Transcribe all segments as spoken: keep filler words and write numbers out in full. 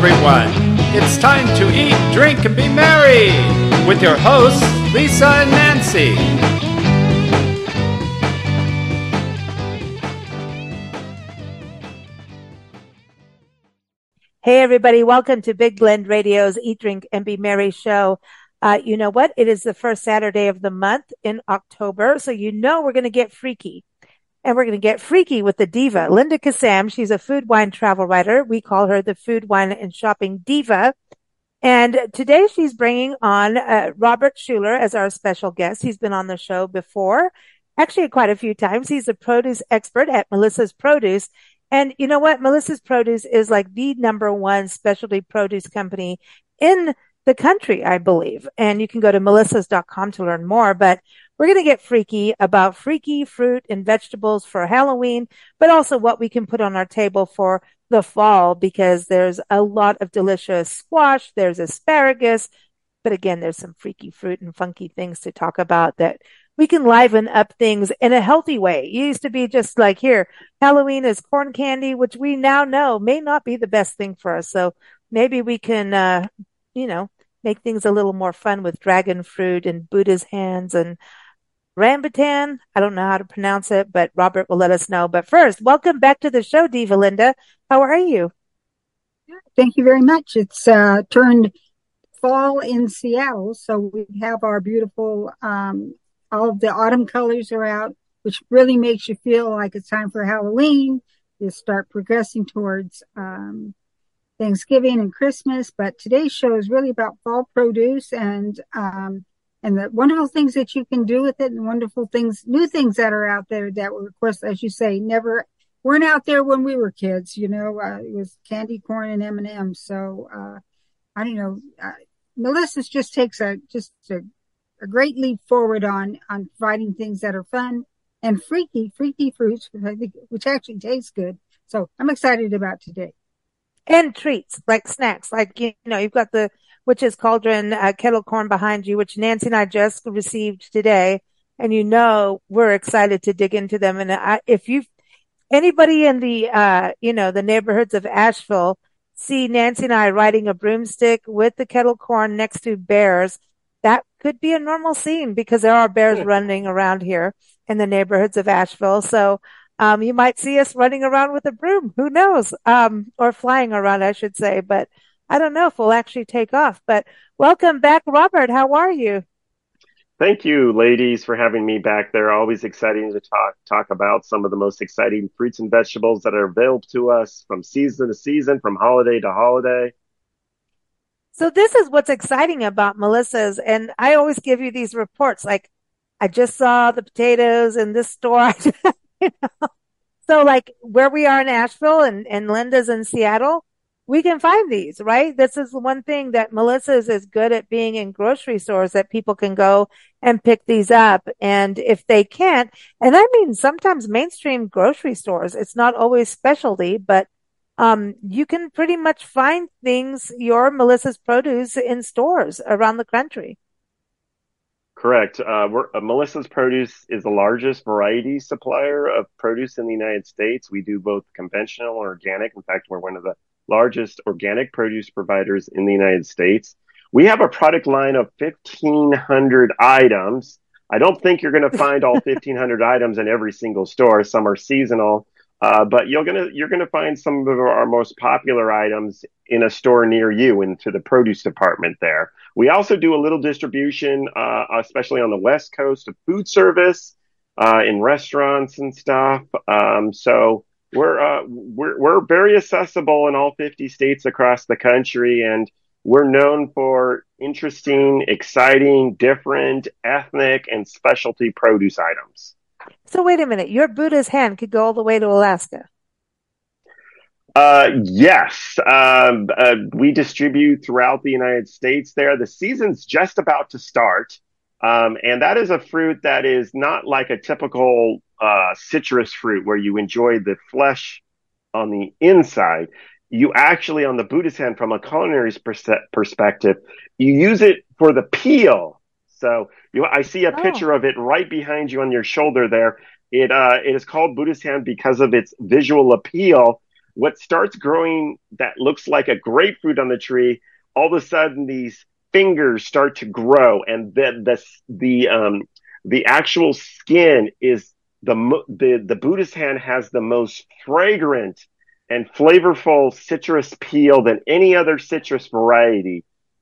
everyone. It's time to eat, drink, and be merry with your hosts, Lisa and Nancy. Hey, everybody. Welcome to Big Blend Radio's Eat, Drink, and Be Merry show. Uh, you know what? It is the first Saturday of the month in October, so you know we're going to get freaky. And we're going to get freaky with the diva, Linda Kassam. She's a food, wine, travel writer. We call her the food, wine, and shopping diva. And today she's bringing on uh, Robert Schuller as our special guest. He's been on the show before, actually quite a few times. He's a produce expert at Melissa's Produce. And you know what? Melissa's Produce is like the number one specialty produce company in the country, I believe. And you can go to melissas dot com to learn more. But we're going to get freaky about freaky fruit and vegetables for Halloween, but also what we can put on our table for the fall, because there's a lot of delicious squash. There's asparagus. But again, there's some freaky fruit and funky things to talk about that we can liven up things in a healthy way. It used to be just like, here, Halloween is corn candy, which we now know may not be the best thing for us. So maybe we can, uh, you know, make things a little more fun with dragon fruit and Buddha's hands and rambutan. I don't know how to pronounce it, but Robert will let us know. But first, welcome back to the show, Diva Linda. How are you? Thank you very much. It's uh, turned fall in Seattle, so we have our beautiful, um, all of the autumn colors are out, which really makes you feel like it's time for Halloween. You start progressing towards um, Thanksgiving and Christmas. But today's show is really about fall produce and um, and the wonderful things that you can do with it, and wonderful things, new things that are out there that were, of course, as you say, never weren't out there when we were kids. You know, uh, it was candy corn and M and M's. So uh, I don't know. Uh, Melissa's just takes a just a, a great leap forward on on providing things that are fun and freaky, freaky fruits, which I think which actually taste good. So I'm excited about today. And treats, like snacks, like, you know, you've got the Witch's Cauldron uh, kettle corn behind you, which Nancy and I just received today. And you know, we're excited to dig into them. And I, if you, anybody in the, uh, you know, the neighborhoods of Asheville see Nancy and I riding a broomstick with the kettle corn next to bears, that could be a normal scene because there are bears running around here in the neighborhoods of Asheville. So, Um, you might see us running around with a broom. Who knows? Um, or flying around, I should say. But I don't know if we'll actually take off. But welcome back, Robert. How are you? Thank you, ladies, for having me back there. Always exciting to talk talk about some of the most exciting fruits and vegetables that are available to us from season to season, from holiday to holiday. So this is what's exciting about Melissa's. And I always give you these reports. Like, I just saw the potatoes in this store. You know? So like where we are in Asheville and, and Linda's in Seattle, we can find these, right? This is the one thing that Melissa's is good at, being in grocery stores, that people can go and pick these up. And if they can't, and I mean, sometimes mainstream grocery stores, it's not always specialty, but um, you can pretty much find things, your Melissa's Produce, in stores around the country. Correct. Uh, we're, uh, Melissa's Produce is the largest variety supplier of produce in the United States. We do both conventional and organic. In fact, we're one of the largest organic produce providers in the United States. We have a product line of fifteen hundred items. I don't think you're going to find all fifteen hundred items in every single store. Some are seasonal, uh, but you're going to you're going to find some of our most popular items in a store near you, into the produce department there. We also do a little distribution, uh, especially on the West Coast, of food service, uh, in restaurants and stuff. Um, so we're, uh, we're, we're very accessible in all fifty states across the country. And we're known for interesting, exciting, different, ethnic, and specialty produce items. So wait a minute, your Buddha's hand could go all the way to Alaska. Uh, yes, um, uh, we distribute throughout the United States there. The season's just about to start. Um, and that is a fruit that is not like a typical uh, citrus fruit where you enjoy the flesh on the inside. You actually, on the Buddha's hand, from a culinary pers- perspective, you use it for the peel. So you, I see a Oh. picture of it right behind you on your shoulder there. It, uh, it is called Buddha's hand because of its visual appeal. what starts growing that looks like a grapefruit on the tree, all of a sudden these fingers start to grow, and the the the um the actual skin is the the the Buddhist hand has the most fragrant and flavorful citrus peel than any other citrus variety.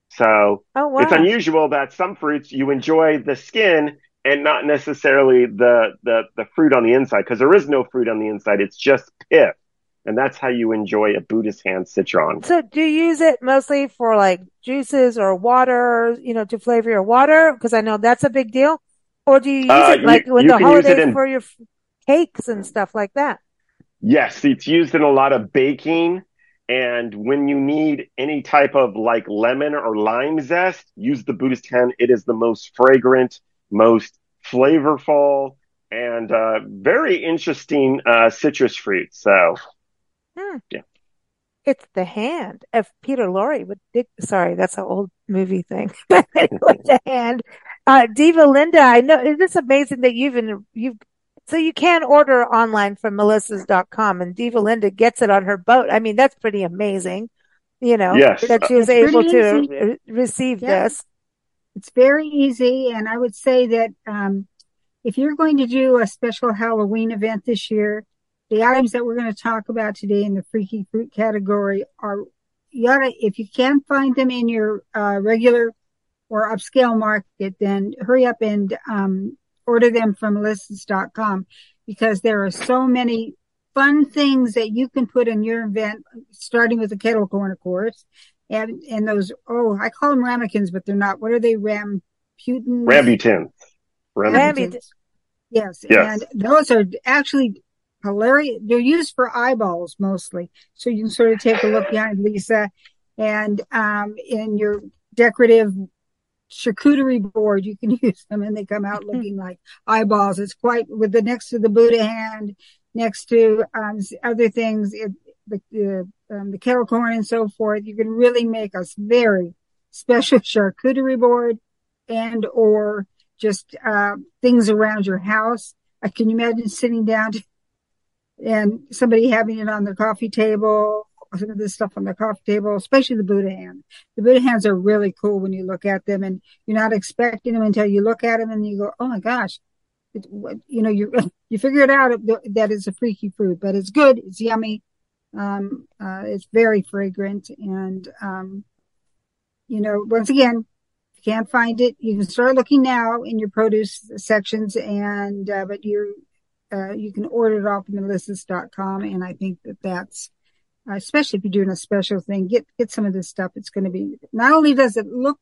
So Oh, it's wow. unusual that some fruits you enjoy the skin and not necessarily the the the fruit on the inside, because there is no fruit on the inside. It's just pith. And that's how you enjoy a Buddhist hand citron. So do you use it mostly for like juices or water, you know, to flavor your water? Because I know that's a big deal. Or do you use Uh, it like you, with you the can use it holidays in, for your f- cakes and stuff like that? yes, it's used in a lot of baking. And when you need any type of like lemon or lime zest, use the Buddhist hand. It is the most fragrant, most flavorful, and uh, very interesting uh, citrus fruit. So, Hmm. yeah. It's the hand. If Peter Lorre would dig, sorry, that's an old movie thing. But with the hand, uh, Diva Linda, I know, it's just amazing that you've been, you've, so you can order online from melissas dot com, and Diva Linda gets it on her boat. I mean, that's pretty amazing, you know, Yes. that It's, she was it's pretty able to easy. re- receive Yeah, this. it's very easy. And I would say that um, if you're going to do a special Halloween event this year, the items that we're going to talk about today in the freaky fruit category are, you gotta, if you can't find them in your uh, regular or upscale market, then hurry up and um, order them from melissas dot com, because there are so many fun things that you can put in your event, starting with the kettle corn, of course. And, and those, oh, I call them ramekins, but they're not. What are they? Ramputans? Rambutan. Rambutan. Rammy, Rambutan. Yes. Yes. And those are actually hilarious. They're used for eyeballs mostly. So you can sort of take a look behind Lisa, and um, in your decorative charcuterie board, you can use them, and they come out looking like eyeballs. It's quite, with the next to the Buddha hand, next to um, other things, it, the the, um, the kettle corn and so forth. You can really make a very special charcuterie board, and or just uh, things around your house. I can imagine sitting down to, and somebody having it on their coffee table, some of this stuff on the coffee table, especially the Buddha hand. The Buddha hands are really cool when you look at them, and you're not expecting them until you look at them and you go, oh my gosh, it, you know, you you figure it out that it's a freaky fruit, but it's good, it's yummy, um, uh, it's very fragrant, and um, you know, once again, if you can't find it, you can start looking now in your produce sections, and uh, but you're uh, you can order it off melissas dot com, and I think that that's, Uh, especially if you're doing a special thing, get get some of this stuff. It's going to be, not only does it look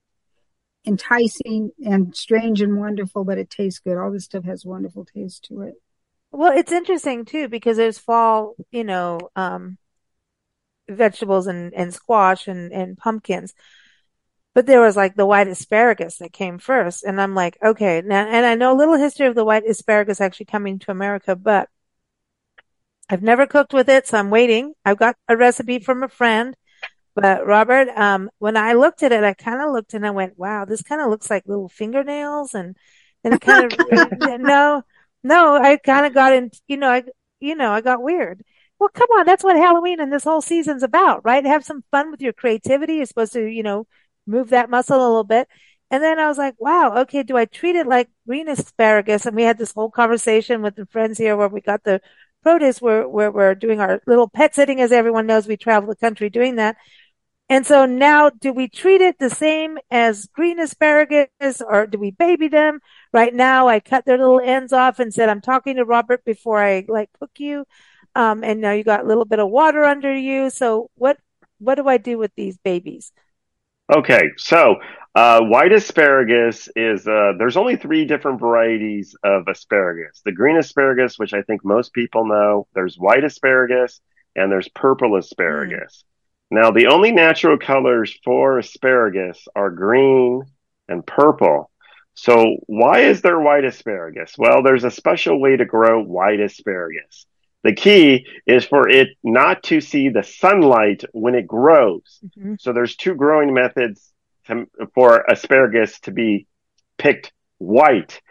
enticing and strange and wonderful, but it tastes good. All this stuff has wonderful taste to it. well, it's interesting too, because there's fall, you know, um, vegetables and, and squash and, and pumpkins. But there was like the white asparagus that came first. And I'm like, okay, now, and I know a little history of the white asparagus actually coming to America, but I've never cooked with it, so I'm waiting. I've got a recipe from a friend, but Robert, um, when I looked at it, I kind of looked and I went, wow, this kind of looks like little fingernails, and, and it kind of, no, no, I kind of got in, you know, I, you know, I got weird. Well, come on, that's what Halloween and this whole season's about, right? Have some fun with your creativity. You're supposed to, you know, move that muscle a little bit. And then I was like, wow, okay, do I treat it like green asparagus? And we had this whole conversation with the friends here where we got the produce, where, where we're doing our little pet sitting. As everyone knows, we travel the country doing that. And so now, do we treat it the same as green asparagus, or do we baby them? Right now, I cut their little ends off and said, I'm talking to Robert before I like cook you. Um, and now you got a little bit of water under you. So what, what do I do with these babies? Okay, so uh, white asparagus is, uh, there's only three different varieties of asparagus. The green asparagus, which I think most people know, there's white asparagus, and there's purple asparagus. Mm. Now, the only natural colors for asparagus are green and purple. So why is there white asparagus? Well, there's a special way to grow white asparagus. The key is for it not to see the sunlight when it grows. Mm-hmm. So there's two growing methods to, for asparagus to be picked white.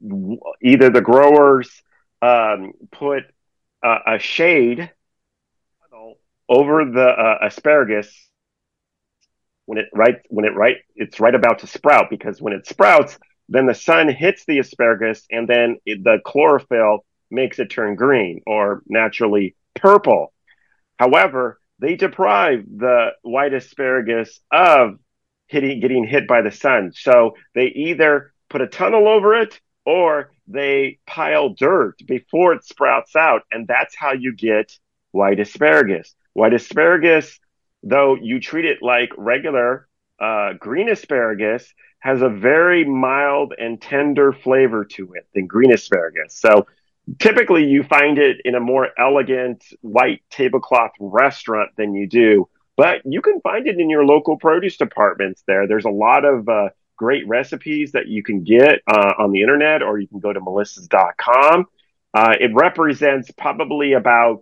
Either the growers um, put uh, a shade over the uh, asparagus when it right when it right it's right about to sprout, because when it sprouts, then the sun hits the asparagus, and then it, the chlorophyll makes it turn green or naturally purple. However, they deprive the white asparagus of hitting, getting hit by the sun. So they either put a tunnel over it or they pile dirt before it sprouts out. And that's how you get white asparagus. White asparagus, though you treat it like regular uh, green asparagus, has a very mild and tender flavor to it than green asparagus. So typically you find it in a more elegant white tablecloth restaurant than you do, but you can find it in your local produce departments there. There's a lot of uh, great recipes that you can get uh, on the internet, or you can go to melissas dot com. Uh, it represents probably about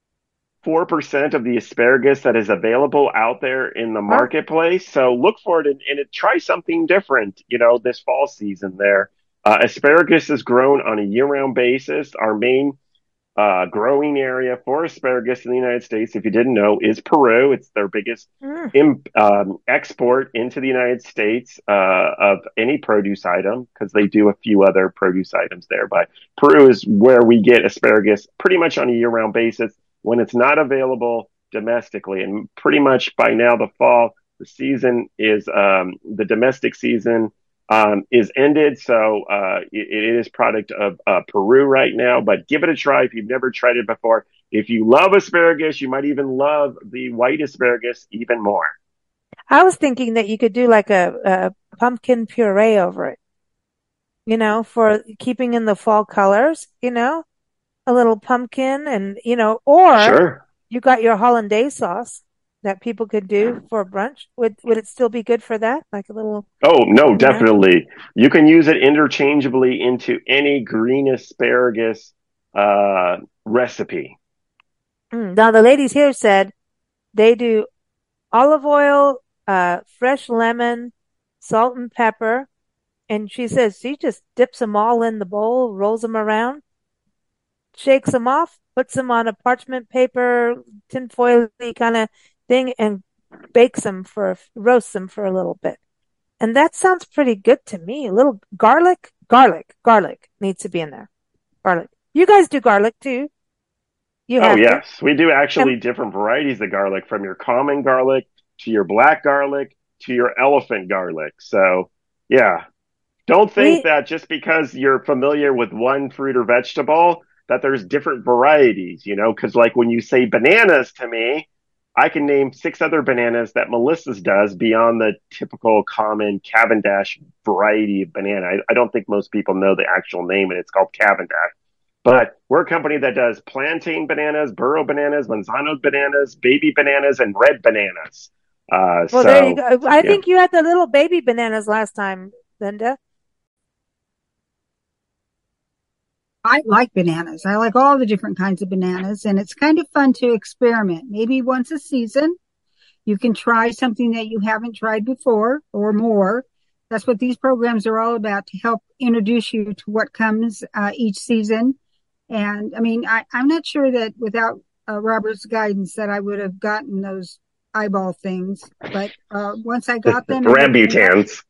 four percent of the asparagus that is available out there in the marketplace. So look for it and, and it, try something different, you know, this fall season there. Uh, asparagus is grown on a year-round basis. Our main uh, growing area for asparagus in the United States, if you didn't know, is Peru. It's their biggest mm. im- um, export into the United States uh, of any produce item, because they do a few other produce items there. But Peru is where we get asparagus pretty much on a year-round basis when it's not available domestically. And pretty much by now, the fall, the season is um, the domestic season Um, is ended. So uh, it, it is product of uh, Peru right now, but give it a try if you've never tried it before. If you love asparagus, you might even love the white asparagus even more. I was thinking that you could do like a, a pumpkin puree over it, you know, for keeping in the fall colors, you know, a little pumpkin and, you know, or sure. You got your hollandaise sauce that people could do for brunch. Would would it still be good for that? Like a little... Oh, no, definitely. Know? You can use it interchangeably into any green asparagus uh, recipe. Mm, now, the ladies here said they do olive oil, uh, fresh lemon, salt and pepper. And she says she just dips them all in the bowl, rolls them around, shakes them off, puts them on a parchment paper, tinfoil-y kind of thing, and bakes them for, roasts them for a little bit. And that sounds pretty good to me. A little garlic, garlic, garlic needs to be in there. Garlic. You guys do garlic too. You oh, have yes. to. We do actually and, different varieties of garlic, from your common garlic to your black garlic to your elephant garlic. So, yeah. Don't think we, that just because you're familiar with one fruit or vegetable that there's different varieties, you know, because like when you say bananas to me, I can name six other bananas that Melissa's does beyond the typical common Cavendish variety of banana. I, I don't think most people know the actual name, and it's called Cavendish. But we're a company that does plantain bananas, burro bananas, manzano bananas, baby bananas, and red bananas. Uh, well, so, there you go. I yeah. think you had the little baby bananas last time, Linda. I like bananas. I like all the different kinds of bananas, and it's kind of fun to experiment. Maybe once a season, you can try something that you haven't tried before or more. That's what these programs are all about, to help introduce you to what comes uh, each season. And I mean, I, I'm not sure that without uh, Robert's guidance that I would have gotten those eyeball things. But uh, once I got them, Rambutans.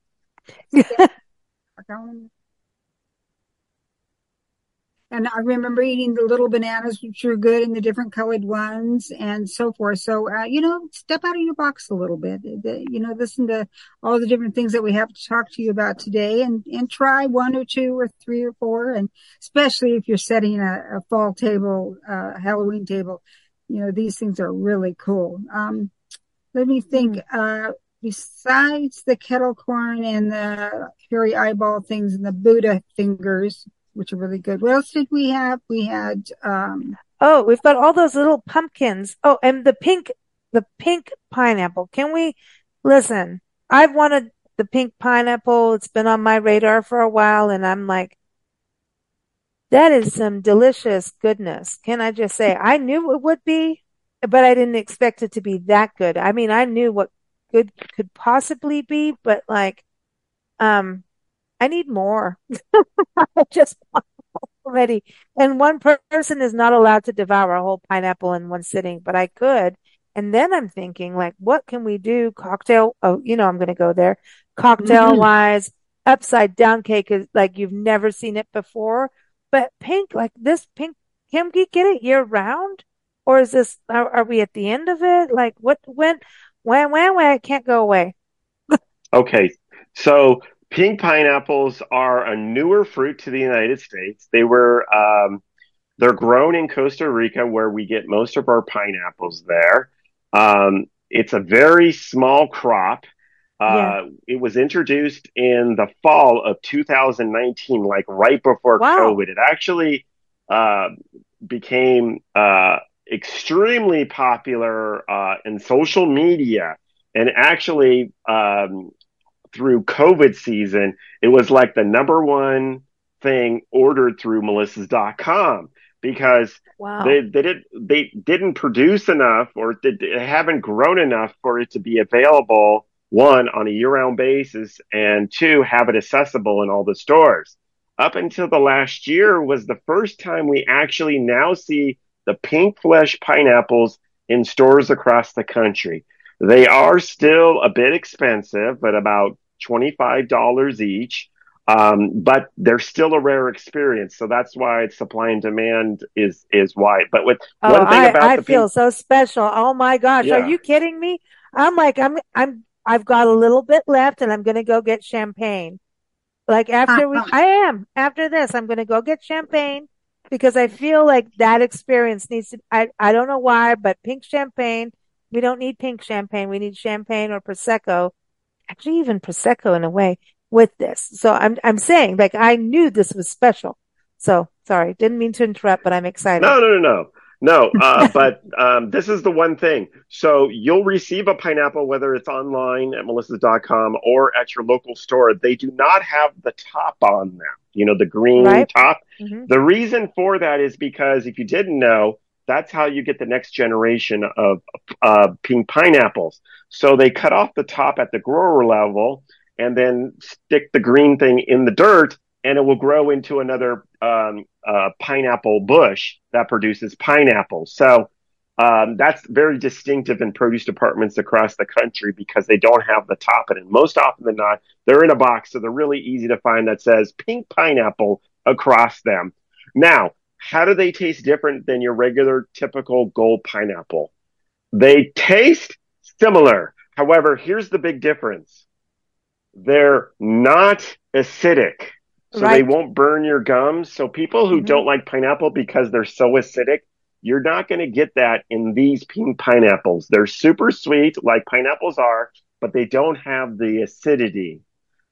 And I remember eating the little bananas, which were good, and the different colored ones and so forth. So, uh, you know, step out of your box a little bit, you know, listen to all the different things that we have to talk to you about today, and, and try one or two or three or four. And especially if you're setting a, a fall table, uh, Halloween table, you know, these things are really cool. Um, let me think, uh, besides the kettle corn and the hairy eyeball things and the Buddha fingers, which are really good. What else did we have? We had, um, oh, we've got all those little pumpkins. Oh, and the pink, the pink pineapple. Can we, listen, I've wanted the pink pineapple. It's been on my radar for a while, and I'm like, that is some delicious goodness. Can I just say, I knew it would be, but I didn't expect it to be that good. I mean, I knew what good could possibly be, but like, um, I need more. I just want already. And one per- person is not allowed to devour a whole pineapple in one sitting, but I could And then I'm thinking, like, what can we do? Cocktail. Oh, you know, I'm going to go there. Cocktail Mhm. wise, upside down cake is like you've never seen it before. But pink, like this pink, can we get it year round? Or is this, are, are we at the end of it? Like, what, when, when, when, when, it can't go away. Okay, so pink pineapples are a newer fruit to the United States. They were um, they're grown in Costa Rica, where we get most of our pineapples there. Um, it's a very small crop. Yeah. Uh, it was introduced in the fall of two thousand nineteen, like right before Wow. COVID. It actually uh, became uh, extremely popular uh, in social media, and actually um, through COVID season, it was like the number one thing ordered through melissas dot com because Wow. they they did they didn't produce enough, or they haven't grown enough for it to be available, one, on a year-round basis, and two, have it accessible in all the stores. Up until the last year was the first time we actually now see the pink flesh pineapples in stores across the country. They are still a bit expensive, but about twenty-five dollars each. Um, but they're still a rare experience. So that's why it's supply and demand is, is wide. But with Oh, one thing I, about I the feel pink, so special. Oh my gosh. Are yeah, you kidding me? I'm like, I'm, I'm, I've got a little bit left and I'm going to go get champagne. Like after we, I am, after this, I'm going to go get champagne because I feel like that experience needs to, I, I don't know why, but pink champagne, we don't need pink champagne. We need champagne or Prosecco, actually even Prosecco in a way with this. So I'm, I'm saying like I knew this was special. So sorry, didn't mean to interrupt, but I'm excited. no, no, no, no. No, uh, but um, this is the one thing. So you'll receive a pineapple, whether it's online at melissas dot com or at your local store. They do not have the top on them, you know, the green Right? top. Hmm. The reason for that is because if you didn't know, that's how you get the next generation of uh, pink pineapples. So they cut off the top at the grower level and then stick the green thing in the dirt, and it will grow into another um, uh, pineapple bush that produces pineapples. So um, that's very distinctive in produce departments across the country because they don't have the top in it. Most often than not, they're in a box, so they're really easy to find that says pink pineapple across them. Now, how do they taste different than your regular typical gold pineapple? They taste similar. However, here's the big difference. They're not acidic, so they Right. won't burn your gums. So people who Hmm. don't like pineapple because they're so acidic, you're not going to get that in these pink pineapples. They're super sweet, like pineapples are, but they don't have the acidity.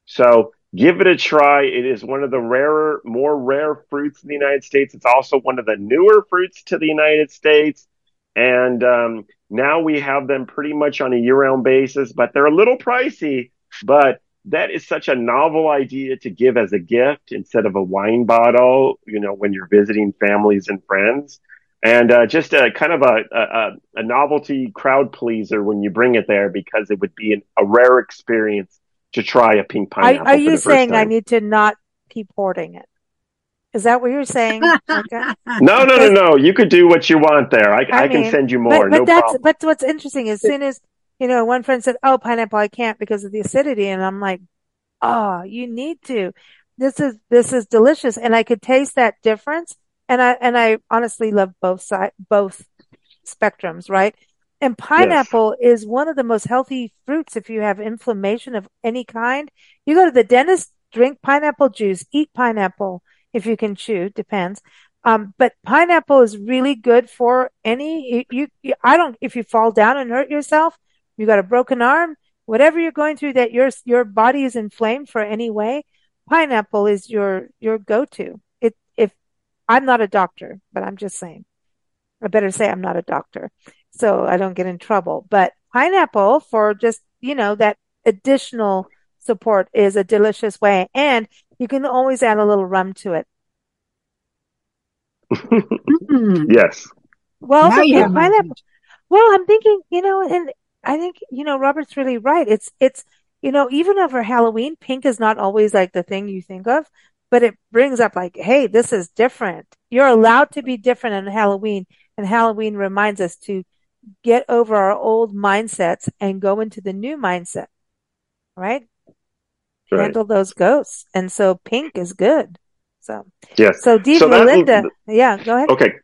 So give it a try. It is one of the rarer, more rare fruits in the United States. It's also one of the newer fruits to the United States. And um, now we have them pretty much on a year-round basis, but they're a little pricey. But that is such a novel idea to give as a gift instead of a wine bottle, you know, when you're visiting families and friends. And uh, just a kind of a, a, a novelty crowd pleaser when you bring it there because it would be an, a rare experience to try a pink Are, are pineapple for you the first saying I time. need to not keep hoarding it? Is that what you're saying? Okay. No, no, no, Because no. You could do what you want there. I, I I can mean, send you but, more. but No that's, problem. but what's interesting is as soon as, you know, one friend said, oh, pineapple, I can't because of the acidity. And I'm like, oh, you need to. This is, this is delicious. And I could taste that difference. And I, and I honestly love both side, both spectrums, right? And Yes. pineapple is one of the most healthy fruits if you have inflammation of any kind. You go to the dentist, drink pineapple juice, eat pineapple if you can chew, depends. Um, but pineapple is really good for any, you, you, I don't, if you fall down and hurt yourself, you got a broken arm, whatever you're going through that your, your body is inflamed for any way, pineapple is your, your go-to. It, if I'm not a doctor, but I'm just saying. I better say I'm not a doctor so I don't get in trouble. But pineapple for just, you know, that additional support is a delicious way. And you can always add a little rum to it. Mm. Yes. Well, Now for you have pink my pineapple, attention. well, I'm thinking, you know, and I think, you know, Robert's really right. It's, it's, you know, even over Halloween, pink is not always like the thing you think of, but it brings up like, hey, this is different. You're allowed to be different on Halloween, and Halloween reminds us to get over our old mindsets and go into the new mindset, right? Right. Handle those ghosts. And so pink is good. So, Yes. so Deep So that, Melinda, yeah, go ahead. okay.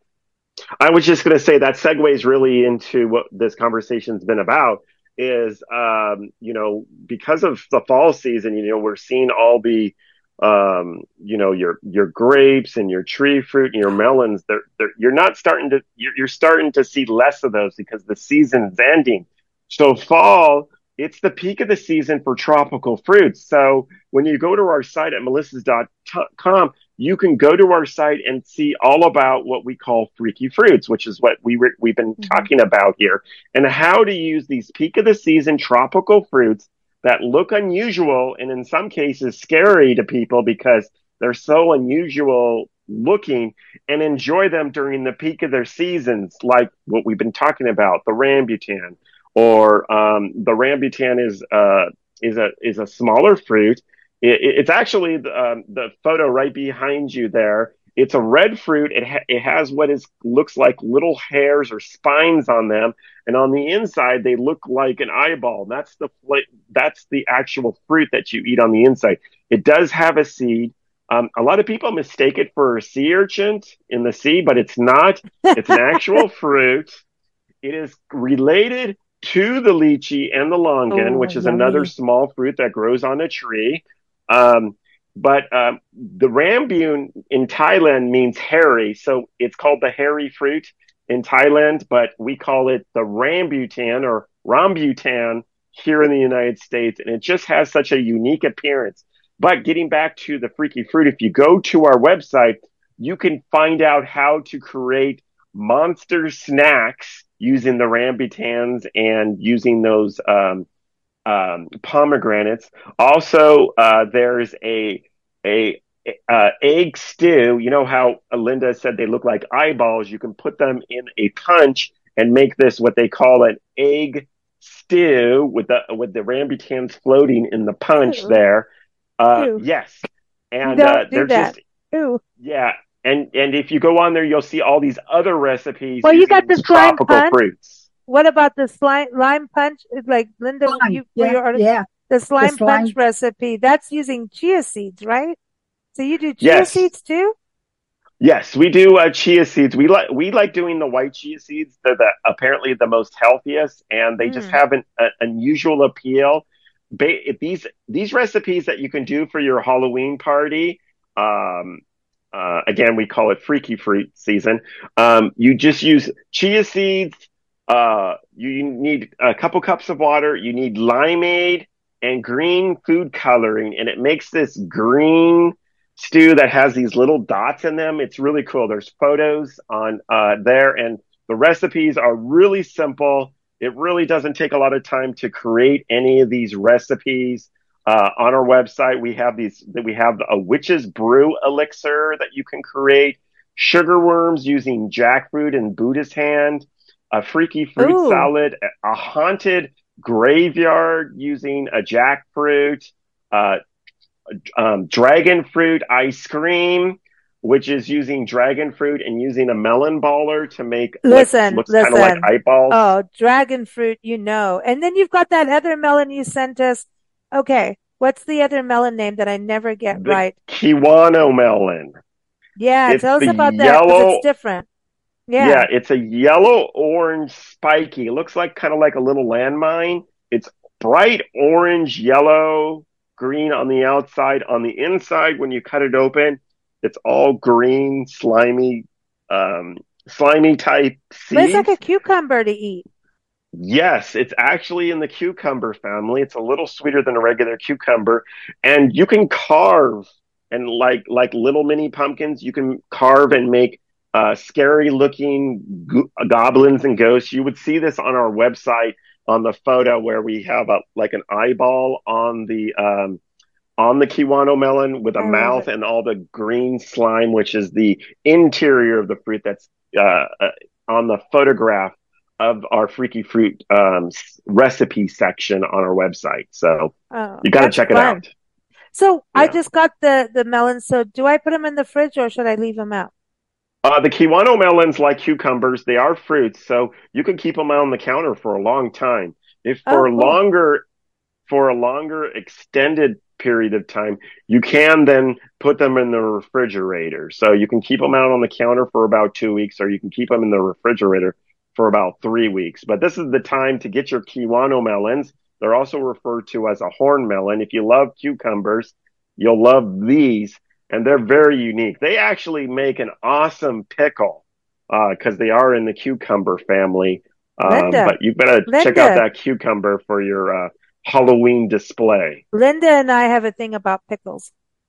I was just going to say that segues really into what this conversation's been about is, um, you know, because of the fall season, you know, we're seeing all the, um, you know, your, your grapes and your tree fruit and your melons. They're, they're, you're not starting to, you're, you're starting to see less of those because the season's ending. So fall, it's the peak of the season for tropical fruits. So when you go to our site at melissas dot com, you can go to our site and see all about what we call freaky fruits, which is what we re- we've been Mhm. talking about here, and how to use these peak of the season tropical fruits that look unusual and in some cases scary to people because they're so unusual looking, and enjoy them during the peak of their seasons, like what we've been talking about, the rambutan, or um, the rambutan is uh, is a is a smaller fruit. It, it's actually the, um, the photo right behind you there. It's a red fruit. It ha- it has what is looks like little hairs or spines on them, and on the inside they look like an eyeball. That's the fla- that's the actual fruit that you eat on the inside. It does have a seed. Um, a lot of people mistake it for a sea urchin in the sea, but it's not. It's an actual fruit. It is related to the lychee and the longan, Oh, which is another yummy. small fruit that grows on a tree. Um, but um, the rambutan in Thailand means hairy, so it's called the hairy fruit in Thailand, but we call it the rambutan or rambutan here in the United States, and it just has such a unique appearance. But getting back to the freaky fruit, if you go to our website, you can find out how to create monster snacks using the rambutans and using those um, um, pomegranates. Also, uh, there's a a uh, egg stew. You know how Linda said they look like eyeballs. You can put them in a punch and make this what they call an egg stew with the with the rambutans floating in the punch Ew. there. Uh, Ew. yes, You and don't uh, do they're that. just Ew. yeah. And and if you go on there, you'll see all these other recipes Well, you using got the these slime tropical punch. fruits. What about the slime lime punch? It's like Linda, Slime. you for Yeah, your article, yeah. the slime The slime. punch recipe. That's using chia seeds, right? So you do chia Yes, seeds too? yes, we do uh, chia seeds. We like we like doing the white chia seeds. They're the apparently the most healthiest, and they just Mm. have an a, unusual appeal. Ba- if these these recipes that you can do for your Halloween party. Um, uh, again, we call it freaky fruit season. Um, you just use chia seeds. Uh, you need a couple cups of water. You need limeade and green food coloring, and it makes this green stew that has these little dots in them. It's really cool. There's photos on uh, there, and the recipes are really simple. It really doesn't take a lot of time to create any of these recipes. Uh, on our website, we have these. We have a witch's brew elixir that you can create. Sugar worms using jackfruit and Buddha's hand. A freaky fruit Ooh. salad. A haunted graveyard using a jackfruit. Uh, um, dragon fruit ice cream, which is using dragon fruit and using a melon baller to make what Listen, looks kind of like listen. eyeballs. Oh, dragon fruit, you know. And then you've got that other melon you sent us. Okay, what's the other melon name that I never get The right? Kiwano melon. Yeah, It's tell us the about that because yellow. it's different. Yeah, Yeah. it's a yellow orange spiky. It looks like kind of like a little landmine. It's bright orange, yellow, green on the outside. On the inside, when you cut it open, it's all green, slimy, um, slimy type But it's like seeds. a cucumber to eat. Yes, it's actually in the cucumber family. It's a little sweeter than a regular cucumber, and you can carve and like like little mini pumpkins. You can carve and make uh, scary looking go- goblins and ghosts. You would see this on our website on the photo where we have a like an eyeball on the um, on the Kiwano melon with a I love mouth it. and all the green slime, which is the interior of the fruit that's uh, uh, on the photograph of our freaky fruit um, recipe section on our website. So Oh, you got to that's check it fun. out. So I Yeah. just got the the melons. So do I put them in the fridge or should I leave them out? Uh, the Kiwano melons, like cucumbers, they are fruits, so you can keep them on the counter for a long time. If Oh, for cool. longer, for a longer extended period of time, you can then put them in the refrigerator. So you can keep them out on the counter for about two weeks, or you can keep them in the refrigerator for about three weeks. But this is the time to get your Kiwano melons. They're also referred to as a horn melon. If you love cucumbers, you'll love these, and they're very unique. They actually make an awesome pickle because uh, they are in the cucumber family. Um, Linda, but you better check out Linda, that cucumber for your uh, Halloween display. Linda and I have a thing about pickles.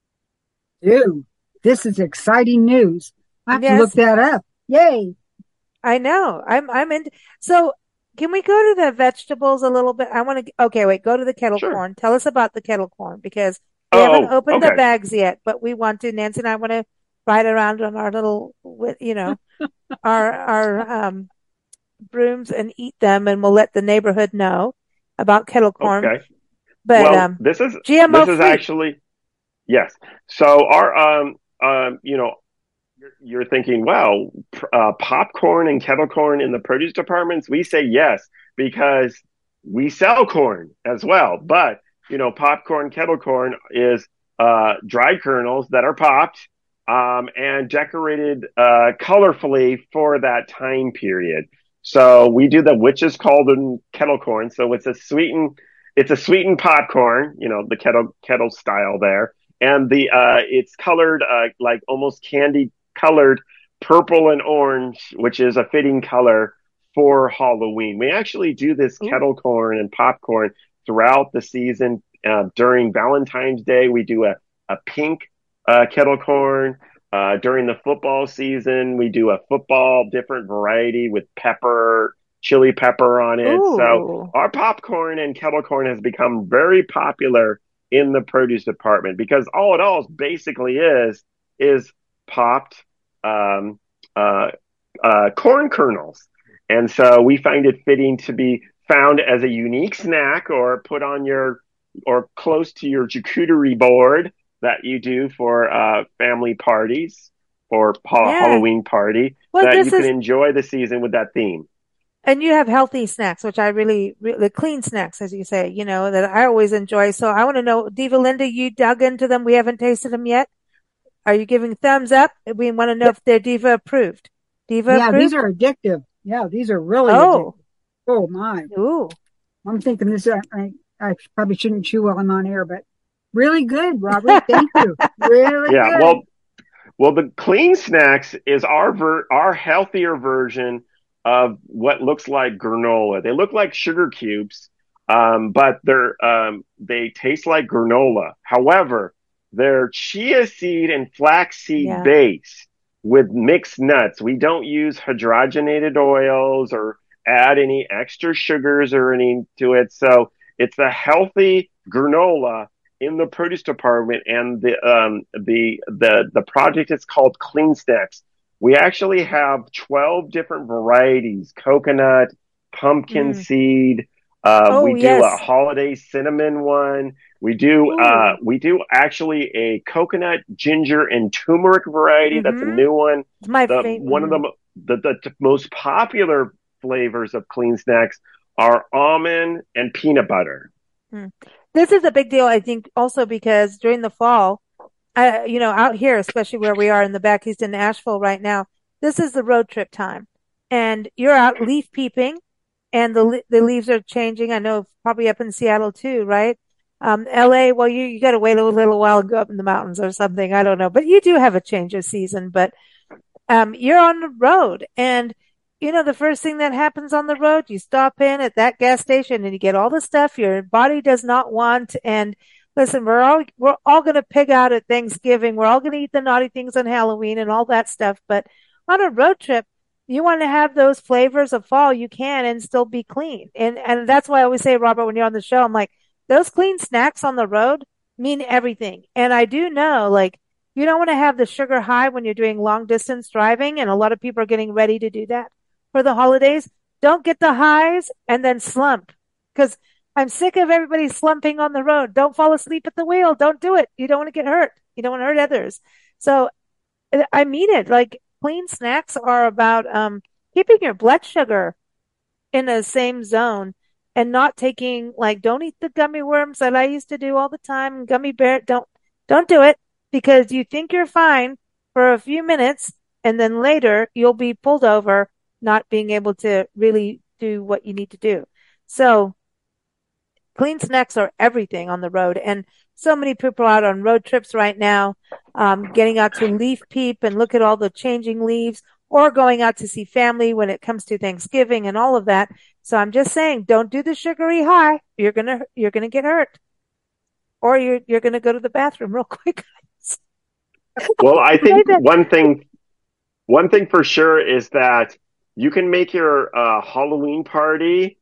Dude, this is exciting news. I have to look Yes, that up. Yay. I know. I'm I'm in. So can we go to the vegetables a little bit? I want to. Okay, wait. Go to the kettle Sure. corn. Tell us about the kettle corn because we haven't Oh, opened the okay. bags yet, but we want to. Nancy and I want to ride around on our little, wi- you know, our our um brooms and eat them, and we'll let the neighborhood know about kettle corn. Okay. But Well, um, this is this G M O is free. actually yes. So our um um you know you're, you're thinking, well, uh, popcorn and kettle corn in the produce departments. We say yes because we sell corn as well. But you know, popcorn, kettle corn is uh, dried kernels that are popped um, and decorated uh, colorfully for that time period. So we do the witch's cauldron kettle corn. So it's a sweetened, it's a sweetened popcorn. You know, the kettle kettle style there, and the uh, it's colored uh, like almost candy colored purple and orange, which is a fitting color for Halloween. We actually do this Ooh, kettle corn and popcorn throughout the season. Uh, during Valentine's Day, we do a, a pink uh, kettle corn. Uh, during the football season, we do a football different variety with pepper, chili pepper on it. So ooh, our popcorn and kettle corn has become very popular in the produce department because all it all basically is is popped um, uh, uh, corn kernels. And so we find it fitting to be found as a unique snack or put on your or close to your charcuterie board that you do for uh, family parties or ha- yeah. Halloween party Well, that this you can is, enjoy the season with that theme. and you have healthy snacks, which I really, really clean snacks, as you say, you know, that I always enjoy. So I want to know, Diva Linda, you dug into them. We haven't tasted them yet. Are you giving thumbs up? We want to know Yeah, if they're Diva approved. Diva yeah, these approved? are addictive. Yeah, these are really addictive. Oh, Oh my. ooh. I'm thinking this, I, I, I probably shouldn't chew while I'm on air, but really good, Robert. Thank you. Really Yeah, good. well, well, the clean snacks is our ver- our healthier version of what looks like granola. They look like sugar cubes, um, but they're um, they taste like granola. However, they're chia seed and flaxseed Yeah. based with mixed nuts. We don't use hydrogenated oils or add any extra sugars or any to it. So it's a healthy granola in the produce department, and the um, the the the project is called Clean Snacks. We actually have twelve different varieties: coconut, pumpkin Mm. seed. Uh, we Oh, do a yes. holiday cinnamon one. We do uh, Ooh. we do actually a coconut, ginger, and turmeric variety. That's a Mm-hmm. new one. It's my The favorite. one of Mm-hmm. the the, the most popular flavors of Clean Snacks are almond and peanut butter. Mm. This is a big deal, I think, also because during the fall, uh, you know, out here, especially where we are in the back east in Nashville right now, this is the road trip time. And you're out leaf peeping and the le- the leaves are changing. I know probably up in Seattle too, right? Um, L A, well, you, you got to wait a little while and go up in the mountains or something. I don't know, but you do have a change of season, but um, you're on the road and you know, the first thing that happens on the road, you stop in at that gas station and you get all the stuff your body does not want. And listen, we're all, we're all going to pig out at Thanksgiving. We're all going to eat the naughty things on Halloween and all that stuff. But on a road trip, you want to have those flavors of fall you can and still be clean. And, and that's why I always say, Robert, when you're on the show, I'm like, those clean snacks on the road mean everything. And I do know, like, you don't want to have the sugar high when you're doing long distance driving. And a lot of people are getting ready to do that for the holidays. Don't get the highs and then slump because I'm sick of everybody slumping on the road. Don't fall asleep at the wheel. Don't do it. You don't want to get hurt. You don't want to hurt others. So I mean it. Like clean snacks are about um, keeping your blood sugar in the same zone and not taking, like, don't eat the gummy worms that I used to do all the time. Gummy bear, don't, don't do it, because you think you're fine for a few minutes and then later you'll be pulled over, not being able to really do what you need to do. So clean snacks are everything on the road. And so many people are out on road trips right now, um, getting out to leaf peep and look at all the changing leaves, or going out to see family when it comes to Thanksgiving and all of that. So I'm just saying, don't do the sugary high. You're going to, you're going to get hurt, or you're, you're going to go to the bathroom real quick. Well, I think one thing, one thing for sure is that you can make your uh, Halloween party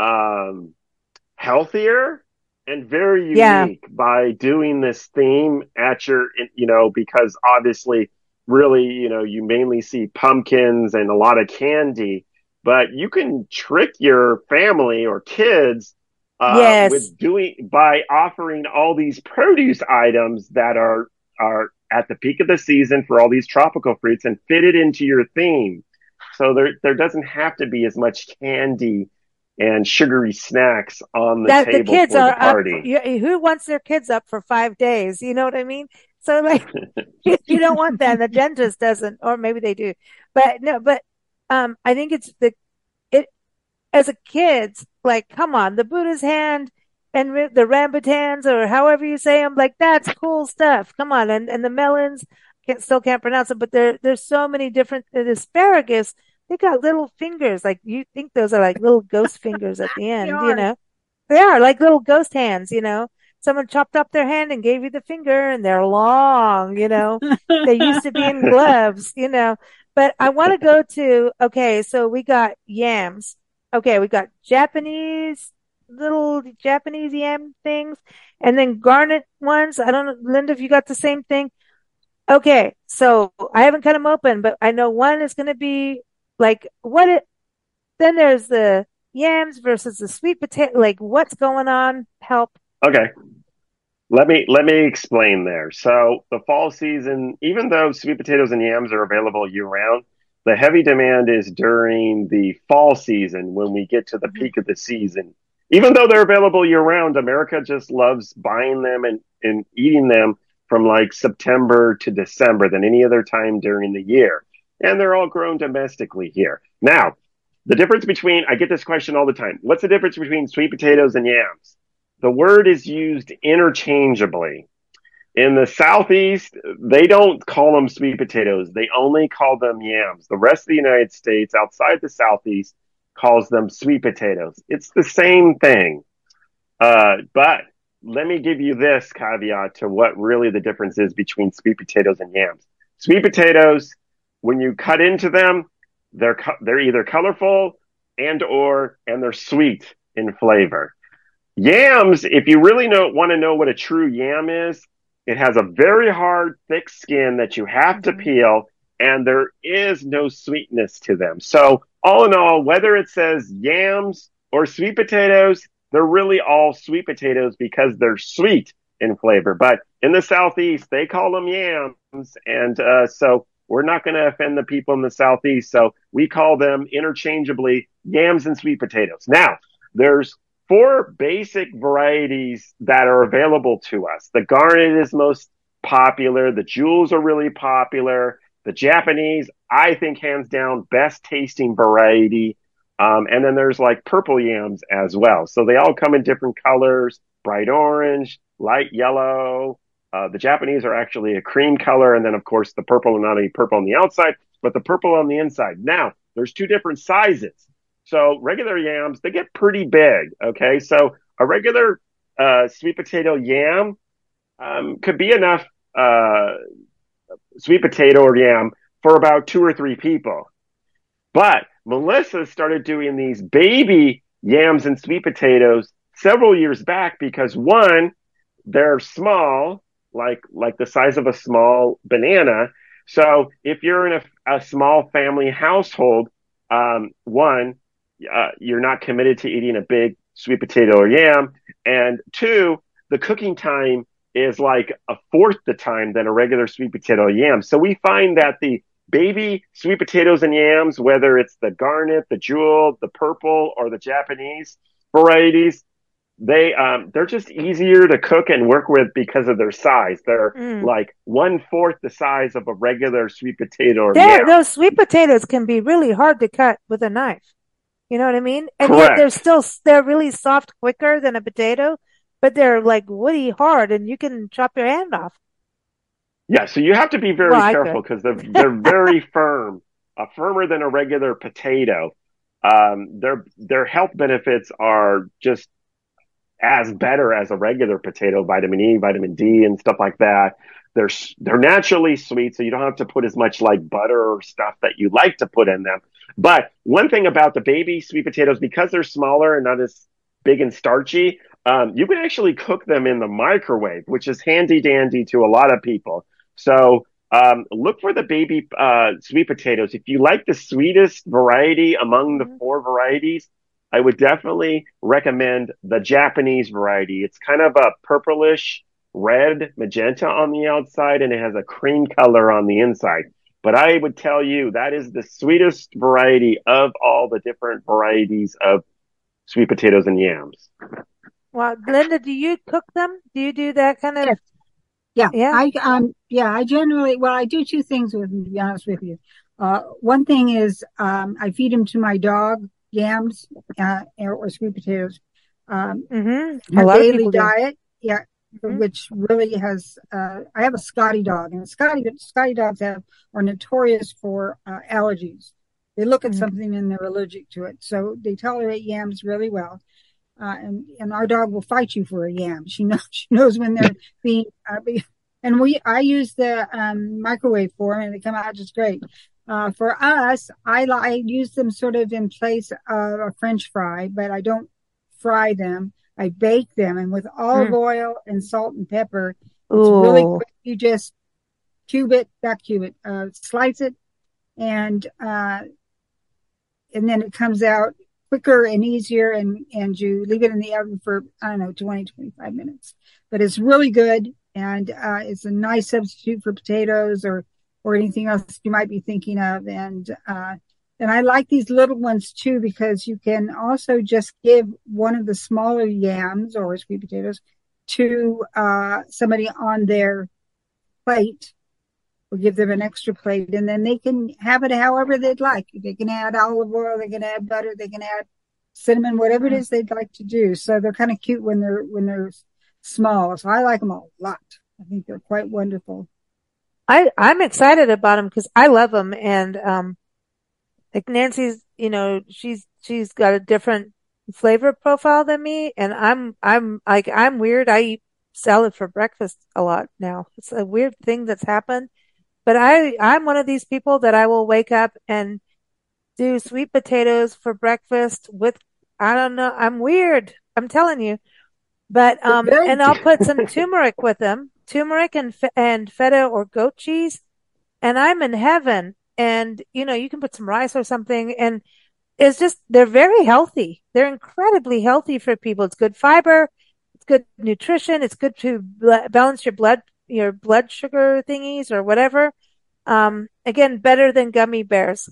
um, healthier and very unique Yeah. by doing this theme at your, you know, because obviously, really, you know, you mainly see pumpkins and a lot of candy, but you can trick your family or kids uh, Yes. with doing by offering all these produce items that are are at the peak of the season for all these tropical fruits and fit it into your theme. So there there doesn't have to be as much candy and sugary snacks on the That the table kids for are the up. party. You, who wants their kids up for five days? You know what I mean? So like, you, you don't want that. The dentist doesn't, or maybe they do, but no, but, um, I think it's the, it, as a kids, like, come on, the Buddha's hand and ri- the rambutans, or however you say them, like, that's cool stuff. Come on. And, and the melons, can't, still can't pronounce it, but there, there's so many different, the asparagus, they got little fingers. Like, you think those are like little ghost fingers at the end, you are. know? They are like little ghost hands, you know? Someone chopped up their hand and gave you the finger, and they're long, you know? They used to be in gloves, you know? But I want to go to, okay, so we got yams. Okay, we got Japanese, little Japanese yam things, and then garnet ones. I don't know, Linda, if you got the same thing. Okay, so I haven't cut them open, but I know one is going to be like, what it, then there's the yams versus the sweet potato. Like, what's going on? Help. Okay. Let me let me explain there. So the fall season, even though sweet potatoes and yams are available year round, the heavy demand is during the fall season when we get to the Mhm. peak of the season. Even though they're available year round, America just loves buying them and, and eating them from like September to December than any other time during the year. And they're all grown domestically here. Now, the difference between, I get this question all the time. What's the difference between sweet potatoes and yams? The word is used interchangeably. In the Southeast, they don't call them sweet potatoes. They only call them yams. The rest of the United States, outside the Southeast, calls them sweet potatoes. It's the same thing. Uh, but let me give you this caveat to what really the difference is between sweet potatoes and yams. Sweet potatoes, when you cut into them, they're co- they're either colorful and or and they're sweet in flavor. Yams, if you really know want to know what a true yam is, it has a very hard, thick skin that you have to Mhm. peel, and there is no sweetness to them. So, all in all, whether it says yams or sweet potatoes, they're really all sweet potatoes because they're sweet in flavor. But in the Southeast, they call them yams, and uh, so we're not going to offend the people in the Southeast. So we call them interchangeably yams and sweet potatoes. Now, there's four basic varieties that are available to us. The garnet is most popular. The jewels are really popular. The Japanese, I think, hands down, best tasting variety. Um, and then there's like purple yams as well. So they all come in different colors, bright orange, light yellow. Uh, the Japanese are actually a cream color. And then, of course, the purple, not only purple on the outside, but the purple on the inside. Now, there's two different sizes. So regular yams, they get pretty big. Okay. So a regular uh, sweet potato yam um, could be enough uh, sweet potato or yam for about two or three people. But Melissa started doing these baby yams and sweet potatoes several years back because one, they're small, like like the size of a small banana. So if you're in a, a small family household, um, one, uh, you're not committed to eating a big sweet potato or yam, and two, the cooking time is like a fourth the time than a regular sweet potato or yam. So we find that the baby sweet potatoes and yams, whether it's the garnet, the jewel, the purple, or the Japanese varieties, they um, they're just easier to cook and work with because of their size. They're Mm. like one fourth the size of a regular sweet potato or They're- yam. Those sweet potatoes can be really hard to cut with a knife. You know what I mean? And yet Correct. they're still, they're really soft quicker than a potato, but they're like woody hard and you can chop your hand off. Yeah, so you have to be very Well, I careful because they're they're very firm, uh, firmer than a regular potato. Um, their their health benefits are just as better as a regular potato, vitamin E, vitamin D, and stuff like that. They're they're naturally sweet, so you don't have to put as much like butter or stuff that you like to put in them. But one thing about the baby sweet potatoes, because they're smaller and not as big and starchy, um, you can actually cook them in the microwave, which is handy dandy to a lot of people. So um, look for the baby uh, sweet potatoes. If you like the sweetest variety among the four varieties, I would definitely recommend the Japanese variety. It's kind of a purplish red magenta on the outside, and it has a cream color on the inside. But I would tell you that is the sweetest variety of all the different varieties of sweet potatoes and yams. Well, Linda, do you cook them? Do you do that kind of? Yes. Yeah, Yeah. I um yeah, I generally well I do two things with them, to be honest with you. Uh one thing is um I feed them to my dog yams uh or, or sweet potatoes. Um Mm-hmm. her A lot of daily people do. diet, yeah, Mhm. which really has uh I have a Scotty dog, and Scotty Scotty dogs have are notorious for uh, allergies. They look at Mhm. something and they're allergic to it. So they tolerate yams really well. Uh, and and our dog will fight you for a yam. She knows she knows when they're being. Uh, be, and we I use the um, microwave for them, and they come out just great. Uh, for us, I I use them sort of in place of a French fry, but I don't fry them. I bake them, and with olive Mm. oil and salt and pepper, it's really Ooh. quick. You just cube it, not cube it, uh, slice it, and uh, and then it comes out quicker and easier, and and you leave it in the oven for I don't know twenty twenty-five minutes, but it's really good, and uh it's a nice substitute for potatoes or or anything else you might be thinking of. And uh and I like these little ones too, because you can also just give one of the smaller yams or sweet potatoes to uh somebody on their plate, or give them an extra plate, and then they can have it however they'd like. They can add olive oil, they can add butter, they can add cinnamon, whatever it is they'd like to do. So they're kind of cute when they're when they're small. So I like them a lot. I think they're quite wonderful. I, I'm excited about them because I love them. And, um, like Nancy's, you know, she's, she's got a different flavor profile than me. And I'm, I'm like, I'm weird. I eat salad for breakfast a lot now. It's a weird thing that's happened. But I, I'm one of these people that I will wake up and do sweet potatoes for breakfast with, I don't know, I'm weird. I'm telling you. But, um, Good. and I'll put some turmeric with them, turmeric and, fe- and feta or goat cheese, and I'm in heaven. And, you know, you can put some rice or something, and it's just, they're very healthy. They're incredibly healthy for people. It's good fiber. It's good nutrition. It's good to bl- balance your blood, your blood sugar thingies or whatever. Um, again, better than gummy bears.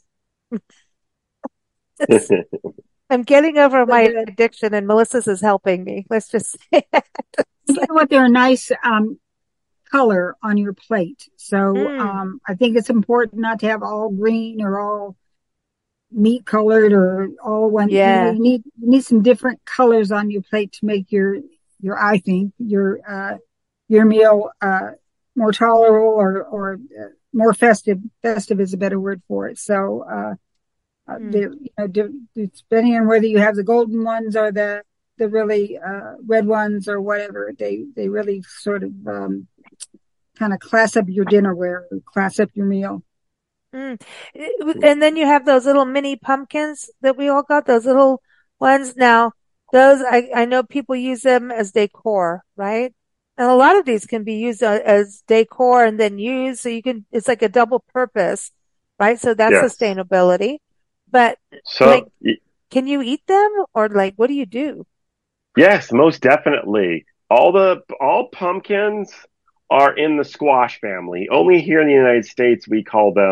It's- I'm getting over my Good. addiction, and Melissa's is helping me. Let's just say that. You know what? They're a nice um color on your plate. So Mm. um I think it's important not to have all green or all meat colored or all one. You know, Yeah. you need you need some different colors on your plate to make your your I think your uh your meal uh more tolerable, or or uh, more festive. Festive is a better word for it. So uh, uh Mm. the you know de- depending on whether you have the golden ones or the the really uh red ones or whatever, they they really sort of um kind of class up your dinnerware, or class up your meal. Mm. And then you have those little mini pumpkins that we all got, those little ones. Now, those, I, I know people use them as decor, right? And a lot of these can be used uh, as decor and then used. So you can, it's like a double purpose, right? So that's Yes. sustainability. But So, like, y- can you eat them, or like, what do you do? yes, most definitely. All the all pumpkins are in the squash family. Only here in the United States we call them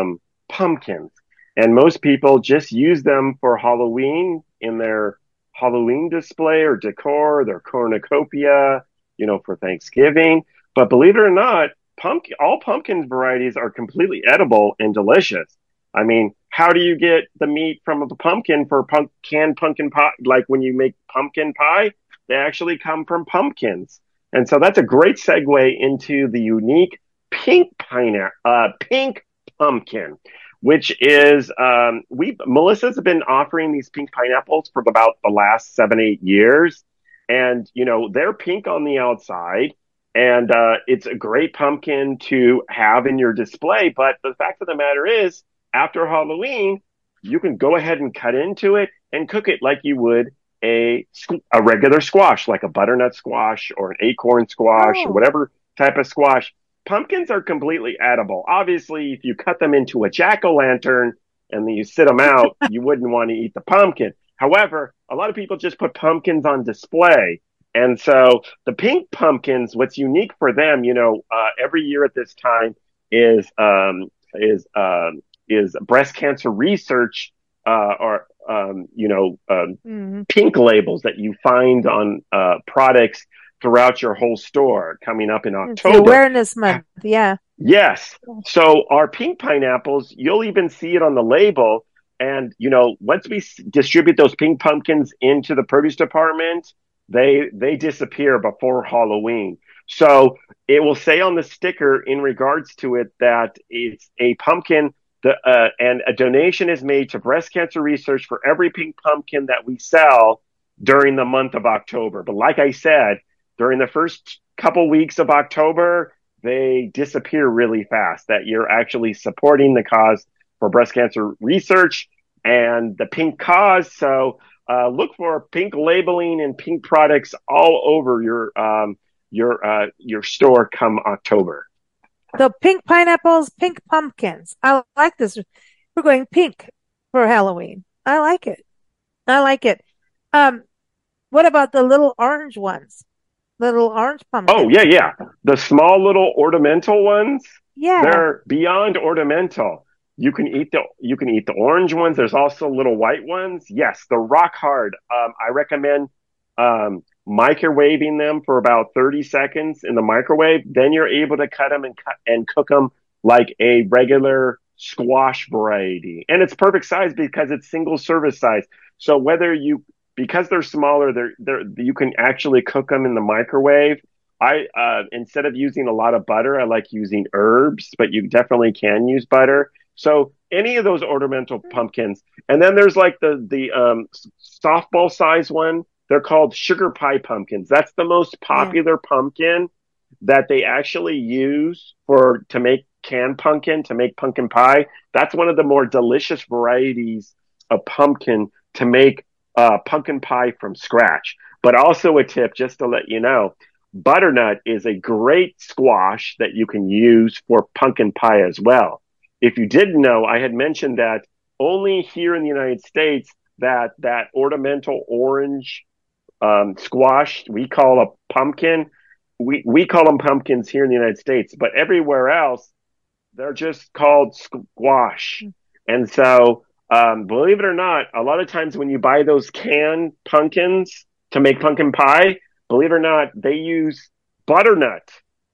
pumpkins. And most people just use them for Halloween in their Halloween display or decor, their cornucopia, you know, for Thanksgiving. But believe it or not, pumpkin, all pumpkin varieties are completely edible and delicious. I mean, how do you get the meat from a pumpkin for pump, canned pumpkin pie? Like when you make pumpkin pie, they actually come from pumpkins. And so that's a great segue into the unique pink pineapple, uh, pink pumpkin, which is, um, we, Melissa's been offering these pink pineapples for about the last seven, eight years. And, you know, they're pink on the outside. And uh, it's a great pumpkin to have in your display. But the fact of the matter is, after Halloween, you can go ahead and cut into it and cook it like you would a, a regular squash, like a butternut squash or an acorn squash Oh. or whatever type of squash. Pumpkins are completely edible. Obviously, if you cut them into a jack-o'-lantern and then you sit them out, you wouldn't want to eat the pumpkin. However, a lot of people just put pumpkins on display. And so the pink pumpkins, what's unique for them, you know, uh, every year at this time is um, is um, is breast cancer research uh, or um, you know um, Mm-hmm. pink labels that you find on uh, products throughout your whole store coming up in It's the October. awareness month. Yeah. Yes. So our pink pineapples, you'll even see it on the label. And, you know, once we s- distribute those pink pumpkins into the produce department, they they disappear before Halloween. So it will say on the sticker in regards to it that it's a pumpkin, the, uh, and a donation is made to breast cancer research for every pink pumpkin that we sell during the month of October. But like I said, during the first couple weeks of October, they disappear really fast, that you're actually supporting the cause for breast cancer research and the pink cause. So uh, look for pink labeling and pink products all over your um, your uh, your store come October. So pink pineapples, pink pumpkins. I like this. We're going pink for Halloween. I like it. I like it. Um, what about the little orange ones? Little orange pumpkins. Oh, yeah, yeah. The small little ornamental ones, Yeah. they're beyond ornamental. You can eat the you can eat the orange ones. There's also little white ones. Yes, they're rock hard. Um, I recommend um, microwaving them for about thirty seconds in the microwave. Then you're able to cut them and cut and cook them like a regular squash variety. And it's perfect size because it's single service size. So whether you because they're smaller, they're they're you can actually cook them in the microwave. I uh, instead of using a lot of butter, I like using herbs, but you definitely can use butter. So any of those ornamental pumpkins, and then there's like the the um, softball size one. They're called sugar pie pumpkins. That's the most popular yeah. pumpkin that they actually use for to make canned pumpkin, to make pumpkin pie. That's one of the more delicious varieties of pumpkin to make uh, pumpkin pie from scratch. But also a tip, just to let you know, butternut is a great squash that you can use for pumpkin pie as well. If you didn't know, I had mentioned that only here in the United States that that ornamental orange um, squash we call a pumpkin. We we call them pumpkins here in the United States, but everywhere else they're just called squash. And so, um, believe it or not, a lot of times when you buy those canned pumpkins to make pumpkin pie, believe it or not, they use butternut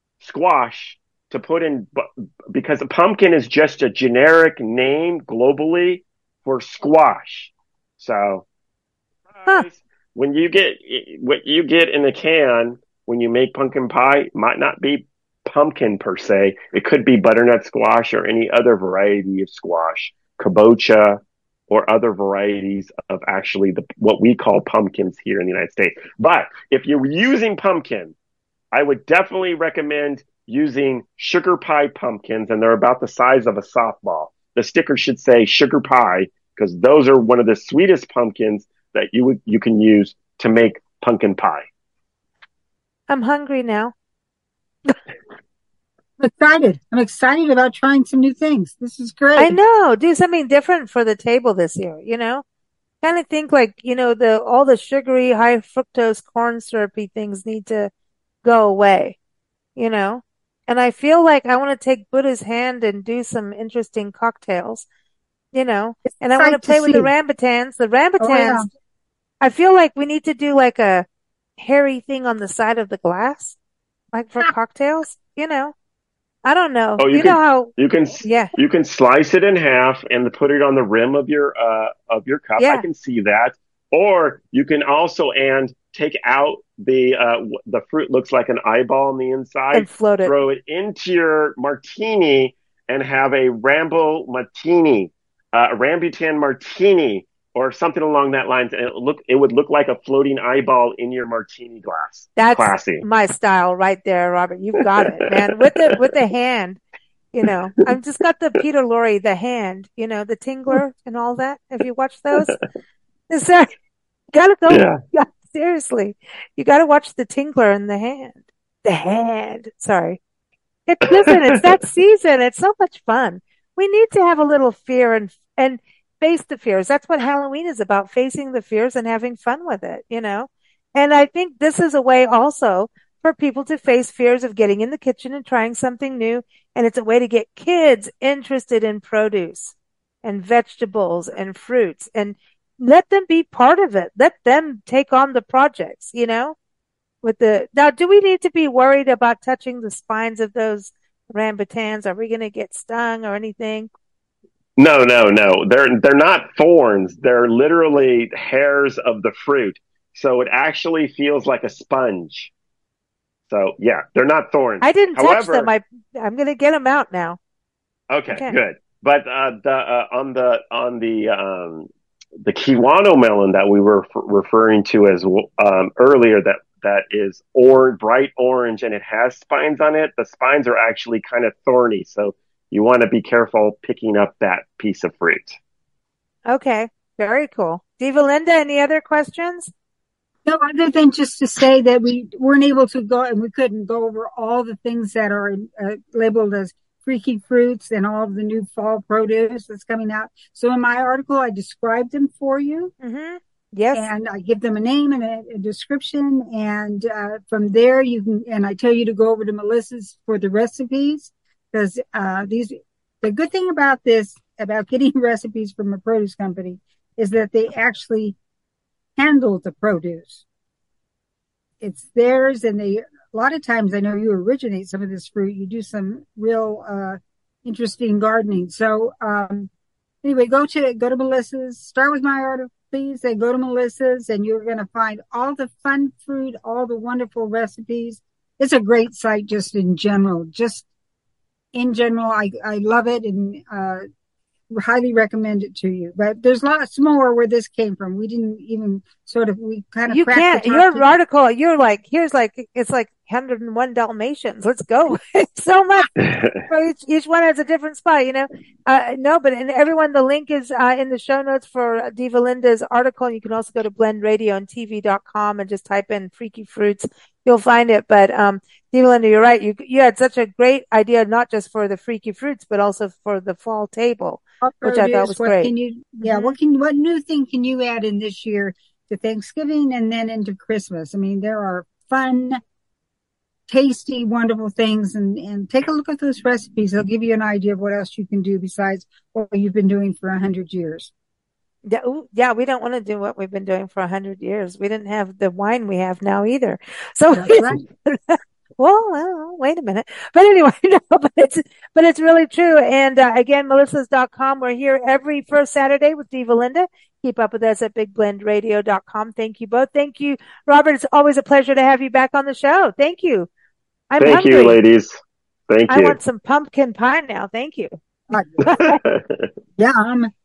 squash to put in, because a pumpkin is just a generic name globally for squash. So Huh. when you get what you get in a can when you make pumpkin pie might not be pumpkin per se. It could be butternut squash or any other variety of squash, kabocha, or other varieties of actually the what we call pumpkins here in the United States. But if you're using pumpkin, I would definitely recommend using sugar pie pumpkins, and they're about the size of a softball. The sticker should say sugar pie because those are one of the sweetest pumpkins that you would you can use to make pumpkin pie. I'm hungry now. I'm excited. I'm excited about trying some new things. This is great. I know. Do something different for the table this year, you know? Kind of think like, you know, the all the sugary, high fructose, corn syrupy things need to go away, you know? And I feel like I want to take Buddha's hand and do some interesting cocktails, you know, It's and I want to sight to play with the see. rambutans. The Oh, yeah. rambutans, I feel like we need to do like a hairy thing on the side of the glass, like for cocktails, you know. I don't know. Oh, you You know can how, you can yeah, you can slice it in half and put it on the rim of your uh of your cup. I yeah, can see that. Or you can also and take out the uh w- the fruit looks like an eyeball on the inside, and float it. throw it into your martini and have a Rambo martini, uh, a rambutan martini or something along that lines. And it look it would look like a floating eyeball in your martini glass. That's Classy. my style right there, Robert. You've got it, man. With the, with the hand, you know, I've just got the Peter Lorre, the hand, you know, the Tingler and all that. Have you watched those? Is there, you gotta go. Yeah. Yeah, seriously. You gotta watch the Tingler and the hand. The hand. Sorry. It, listen, it's that season. It's so much fun. We need to have a little fear and, and face the fears. That's what Halloween is about, facing the fears and having fun with it, you know? And I think this is a way also for people to face fears of getting in the kitchen and trying something new. And it's a way to get kids interested in produce and vegetables and fruits and let them be part of it. Let them take on the projects, you know? With the, now, do we need to be worried about touching the spines of those rambutans? Are we going to get stung or anything? No, no, no. They're they're not thorns. They're literally hairs of the fruit. So it actually feels like a sponge. So yeah, they're not thorns. I didn't touch them. However, I, I'm going to get them out now. okay, Okay. good. But uh, the uh, on the on the um, the Kiwano melon that we were f- referring to as um, earlier, that that is or bright orange and it has spines on it. The spines are actually kind of thorny, so you want to be careful picking up that piece of fruit. Okay. Very cool. Diva Linda, any other questions? No, other than just to say that we weren't able to go and we couldn't go over all the things that are uh, labeled as freaky fruits and all of the new fall produce that's coming out. So in my article, I described them for you. Mm-hmm. Yes. And I give them a name and a, a description. And uh, from there, you can, and I tell you to go over to Melissa's for the recipes. Because uh, these, the good thing about this, about getting recipes from a produce company, is that they actually handle the produce. It's theirs, and they, a lot of times, I know you originate some of this fruit. You do some real uh, interesting gardening. So um, anyway, go to go to Melissa's. Start with my article, please. Then go to Melissa's, and you're going to find all the fun fruit, all the wonderful recipes. It's a great site, just in general. Just in general, I, I love it and uh, highly recommend it to you. But there's lots more where this came from. We didn't even sort of, we kind of You cracked can't, the top your to- article, you're like, here's like, it's like one hundred one Dalmatians. Let's go. It's so much. For each, each one has a different spot, you know? Uh, no, but and everyone, the link is, uh, in the show notes for Diva Linda's article. You can also go to blend radio and T V dot com and just type in freaky fruits. You'll find it. But, um, Diva Linda, you're right. You, you had such a great idea, not just for the freaky fruits, but also for the fall table, which I thought was what great. Can you, yeah, Mhm. what can, what new thing can you add in this year to Thanksgiving and then into Christmas? I mean, there are fun, tasty, wonderful things, and, and take a look at those recipes. They'll give you an idea of what else you can do besides what you've been doing for a hundred years. Yeah, ooh, yeah, we don't want to do what we've been doing for a hundred years. We didn't have the wine we have now either. So, That's right. well, well, wait a minute. But anyway, no, but it's, but it's really true. And, uh, again, melissas dot com. We're here every first Saturday with Diva Linda. Keep up with us at big blend radio dot com. Thank you both. Thank you, Robert. It's always a pleasure to have you back on the show. Thank you. I'm Thank hungry. you, ladies. Thank I you. want some pumpkin pie now. Thank you. Yeah, um,